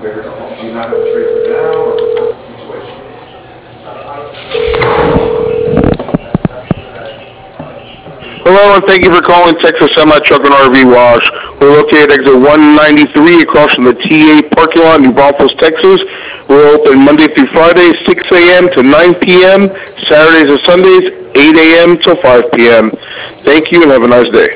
Do you not have a trade for now, or what's the situation? Hello, and thank you for calling Texas Semi Truck and RV Wash. We're located at exit 193 across from the TA parking lot in New Braunfels, Texas. We're open Monday through Friday, 6 a.m. to 9 p.m., Saturdays and Sundays, 8 a.m. till 5 p.m. Thank you, and have a nice day.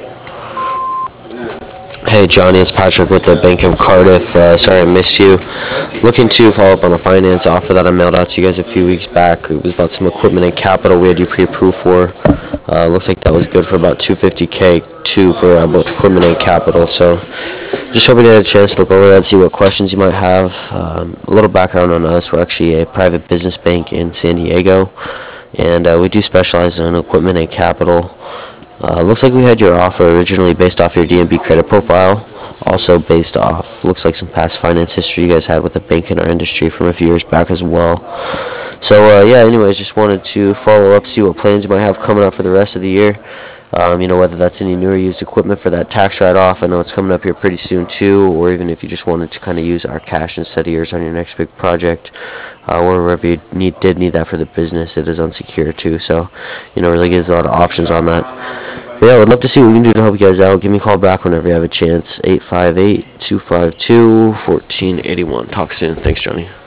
Hey Johnny, it's Patrick with the Bank of Cardiff. Sorry I missed you. Looking to follow up on a finance offer that I mailed out to you guys a few weeks back. It was about some equipment and capital we had you pre-approved for. Looks like that was good for about $250K too for both equipment and capital. So just hoping you had a chance to look over that, see what questions you might have. A little background on us: we're actually a private business bank in San Diego, and we do specialize in equipment and capital. Looks like we had your offer originally based off your DNB credit profile, also based off, looks like some past finance history you guys had with the bank in our industry from a few years back as well. So, yeah, anyways, just wanted to follow up, see what plans you might have coming up for the rest of the year. Whether that's any new or used equipment for that tax write-off. I know it's coming up here pretty soon too, or even if you just wanted to kind of use our cash instead of yours on your next big project, or wherever you did need that for the business, it is unsecured too. So, really gives a lot of options on that. But yeah, I would love to see what we can do to help you guys out. Give me a call back whenever you have a chance. 858-252-1481. Talk soon. Thanks, Johnny.